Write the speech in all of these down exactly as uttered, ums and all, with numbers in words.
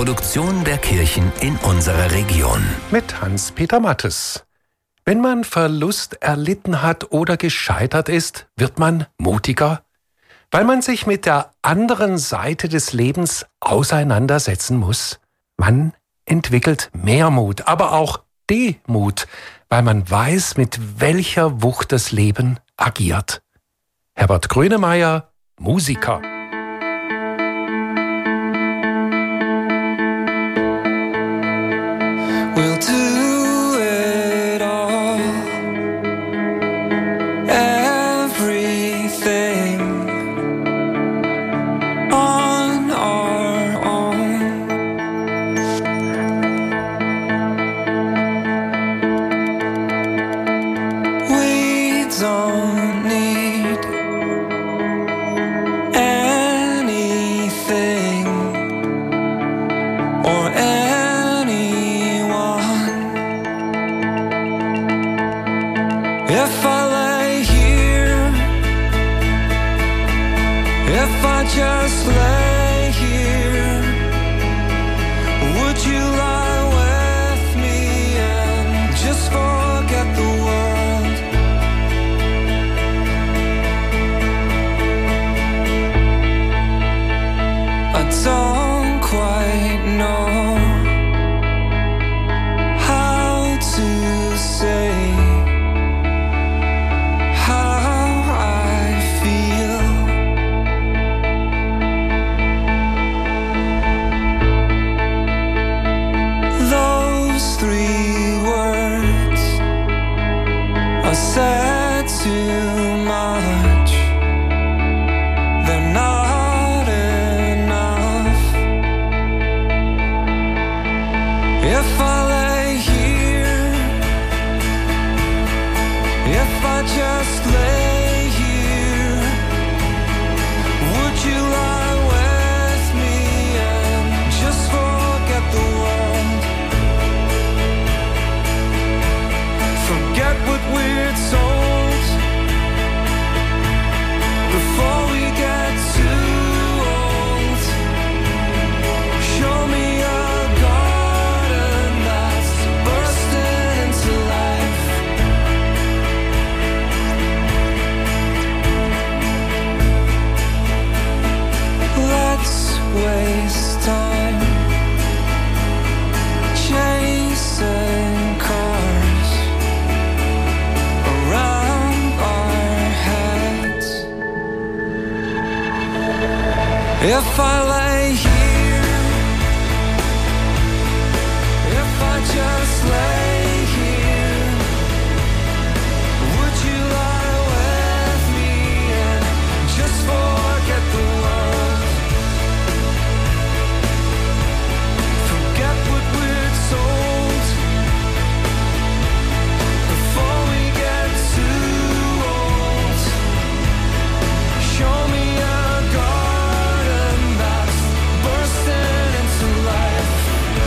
Produktion der Kirchen in unserer Region. Mit Hans-Peter Mattes. Wenn man Verlust erlitten hat oder gescheitert ist, wird man mutiger, weil man sich mit der anderen Seite des Lebens auseinandersetzen muss. Man entwickelt mehr Mut, aber auch Demut, weil man weiß, mit welcher Wucht das Leben agiert. Herbert Grönemeyer, Musiker. We'll do it all, everything on our own. We don't need anything or if I lay here, if I just lay here, would you lie with me and just forget the world? I don't quite know how to say said too much, they're not enough. If I lay here, if I just lay here, would you lie with me and just forget the world? Forget what we're told before we get too old. Show me a garden that's bursting into life. Let's waste time chasing cars around our heads. If I lay here, if I just lay here, would you lie with me and just forget the world? Forget what we're told before we get too old. Show me a garden that's bursting into life.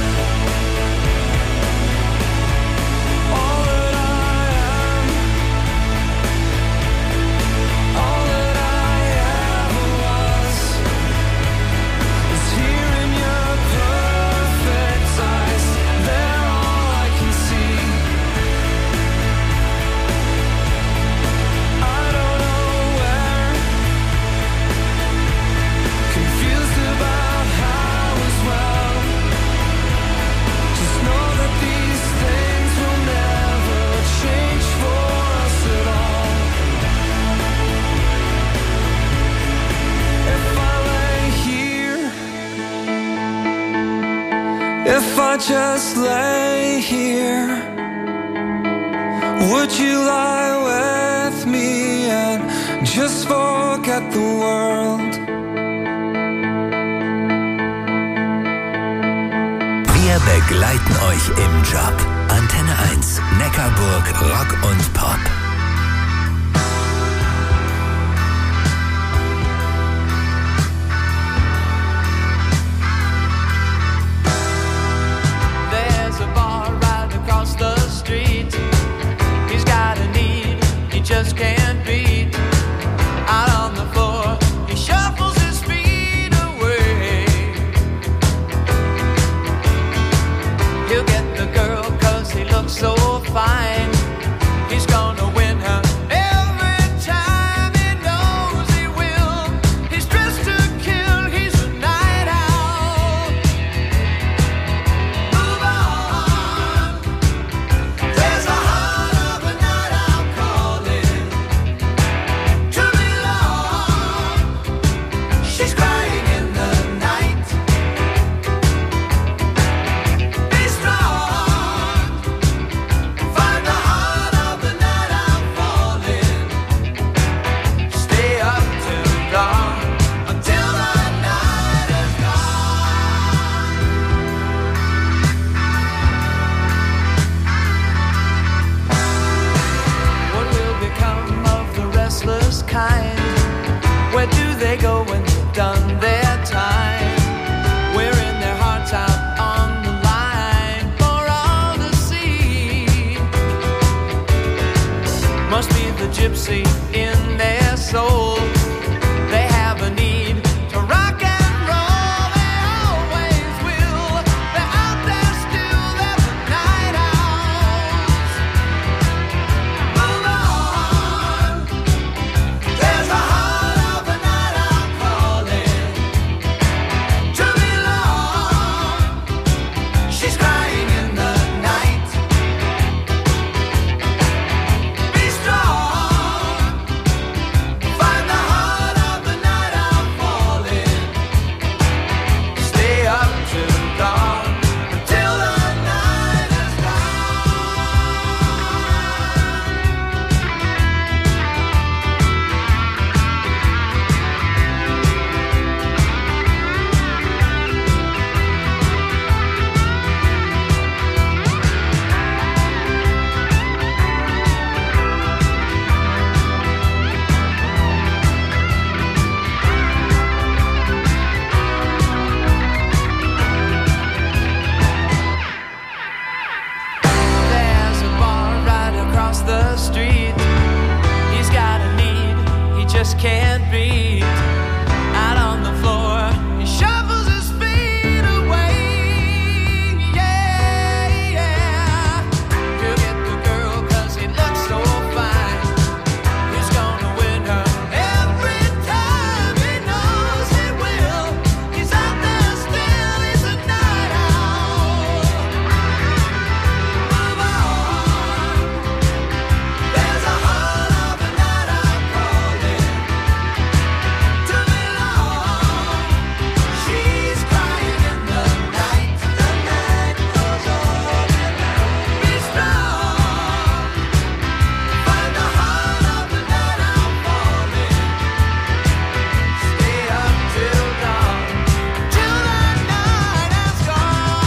All that I am, all that I ever was, is here in your perfect eyes. They're all I can see. I don't know where, confused about how as well. Just know that these things will never change for us at all. If I lay here, if I just lay here, would you lie with me and just forget the world? Wir begleiten euch im Job. Antenne eins, Neckarburg, Rock und Pop. There's a bar right across the street. He's got a need he just can't beat. Out on the floor, he shuffles his feet away. they go when they've done their time? Wearing their hearts out on the line for all to see. Must be the gypsy in their soul. They have a need to rock and roll. They always will. They're out there still. They're the night owls. Move on. There's a heart of a night owl calling to belong. She's crying in the night. Be strong. Find the heart of the night owl falling. Stay up till dawn until the night is gone. There's a bar right across the street. He's got a need he just can't beat. Out on the floor, he shuffles his feet away. Yeah, yeah. He'll get the girl 'cause he looks so fine. He's gonna win her every time. He knows he will. He's out there still. He's a night owl. Move on. There's a heart of a night owl calling to belong. She's crying in the night. The night goes on. Be strong. Find the heart of the night owl falling. Stay up till dawn, till the night has gone.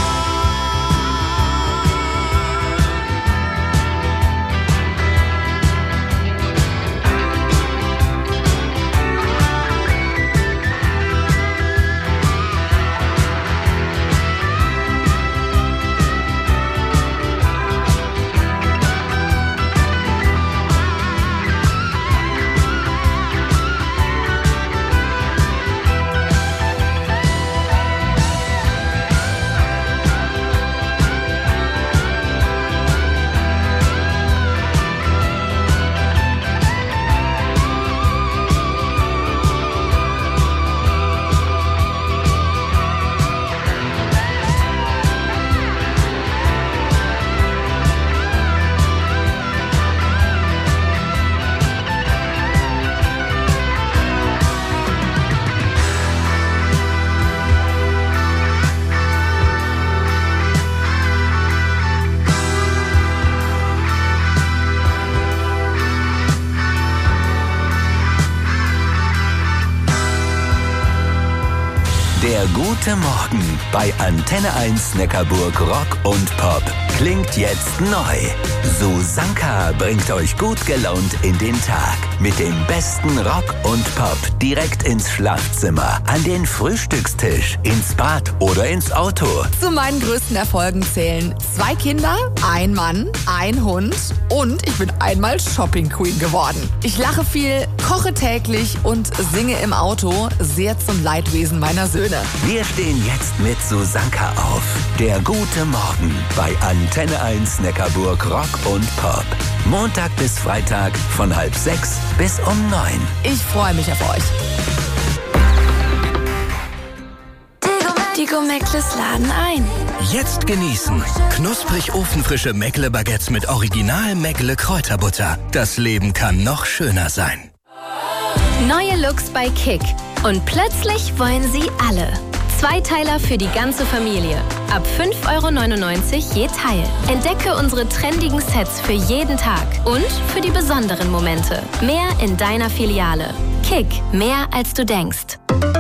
Der gute Morgen bei Antenne eins Neckarburg Rock und Pop klingt jetzt neu. Susanka bringt euch gut gelaunt in den Tag mit dem besten Rock und Pop direkt ins Schlafzimmer, an den Frühstückstisch, ins Bad oder ins Auto. Zu meinen größten Erfolgen zählen zwei Kinder, ein Mann, ein Hund und ich bin einmal Shopping Queen geworden. Ich lache viel, koche täglich und singe im Auto, sehr zum Leidwesen meiner Söhne. Wir stehen jetzt mit Susanka auf. Der gute Morgen bei Antenne eins Neckarburg Rock und Pop. Montag bis Freitag von halb sechs bis um neun. Ich freue mich auf euch. Die Gomeckles laden ein. Jetzt genießen. Knusprig ofenfrische Meckle-Baguettes mit Original Meckle Kräuterbutter. Das Leben kann noch schöner sein. Neue Looks bei Kick. Und plötzlich wollen sie alle. Zweiteiler für die ganze Familie. Ab fünf Euro neunundneunzig je Teil. Entdecke unsere trendigen Sets für jeden Tag und für die besonderen Momente. Mehr in deiner Filiale. Kick, mehr als du denkst.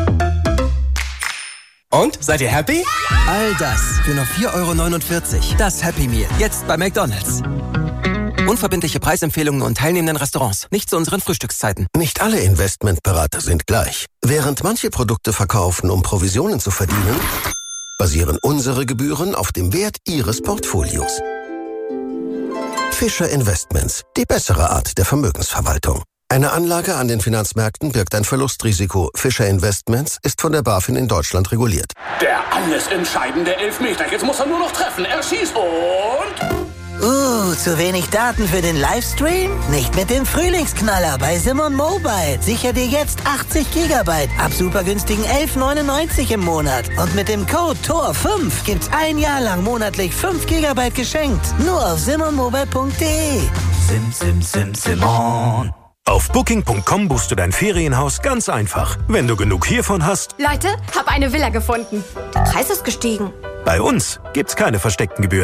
Und? Seid ihr happy? All das für nur vier Euro neunundvierzig. Das Happy Meal. Jetzt bei McDonald's. Unverbindliche Preisempfehlungen und teilnehmenden Restaurants. Nicht zu unseren Frühstückszeiten. Nicht alle Investmentberater sind gleich. Während manche Produkte verkaufen, um Provisionen zu verdienen, basieren unsere Gebühren auf dem Wert Ihres Portfolios. Fischer Investments, die bessere Art der Vermögensverwaltung. Eine Anlage an den Finanzmärkten birgt ein Verlustrisiko. Fischer Investments ist von der BaFin in Deutschland reguliert. Der alles entscheidende Elfmeter. Jetzt muss er nur noch treffen. Er schießt und... Uh, zu wenig Daten für den Livestream? Nicht mit dem Frühlingsknaller bei Simon Mobile. Sicher dir jetzt achtzig Gigabyte ab super günstigen elf neunundneunzig im Monat. Und mit dem Code T O R fünf gibt's ein Jahr lang monatlich fünf Gigabyte geschenkt. Nur auf simon mobile punkt de. Sim, sim, sim, Simon. Auf Booking punkt com buchst du dein Ferienhaus ganz einfach. Wenn du genug hiervon hast... Leute, hab eine Villa gefunden. Der Preis ist gestiegen. Bei uns gibt's keine versteckten Gebühren.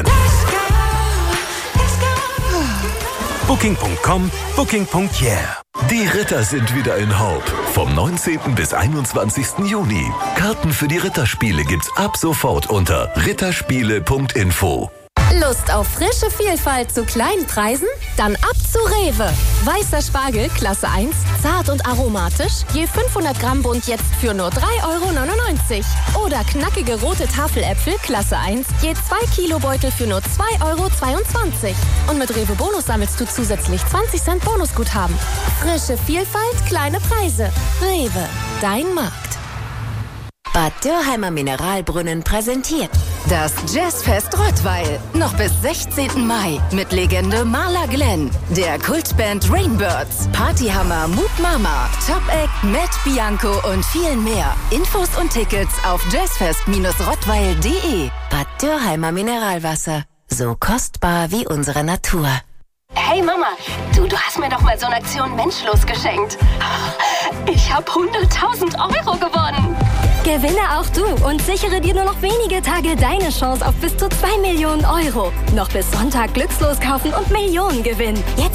Booking punkt com, Booking punkt yeah. Die Ritter sind wieder in Hope. Vom neunzehnten bis einundzwanzigsten Juni. Karten für die Ritterspiele gibt's ab sofort unter ritterspiele punkt info. Lust auf frische Vielfalt zu kleinen Preisen? Dann ab zu Rewe. Weißer Spargel, Klasse eins, zart und aromatisch, je fünfhundert Gramm Bund jetzt für nur drei Euro neunundneunzig. Oder knackige rote Tafeläpfel, Klasse eins, je zwei Kilo Beutel für nur zwei Euro zweiundzwanzig. Und mit Rewe Bonus sammelst du zusätzlich zwanzig Cent Bonusguthaben. Frische Vielfalt, kleine Preise. Rewe, dein Markt. Bad Dürheimer Mineralbrunnen präsentiert das Jazzfest Rottweil. Noch bis sechzehnten Mai mit Legende Marla Glenn, der Kultband Rainbirds, Partyhammer Moop Mama, Top Act Matt Bianco und vielen mehr. Infos und Tickets auf jazzfest rottweil punkt de. Bad Dürheimer Mineralwasser. So kostbar wie unsere Natur. Hey Mama, du, du hast mir doch mal so eine Aktion Menschlos geschenkt. Ich habe hunderttausend Euro gewonnen. Gewinne auch du und sichere dir nur noch wenige Tage deine Chance auf bis zu zwei Millionen Euro. Noch bis Sonntag Glückslos kaufen und Millionen gewinnen. Jetzt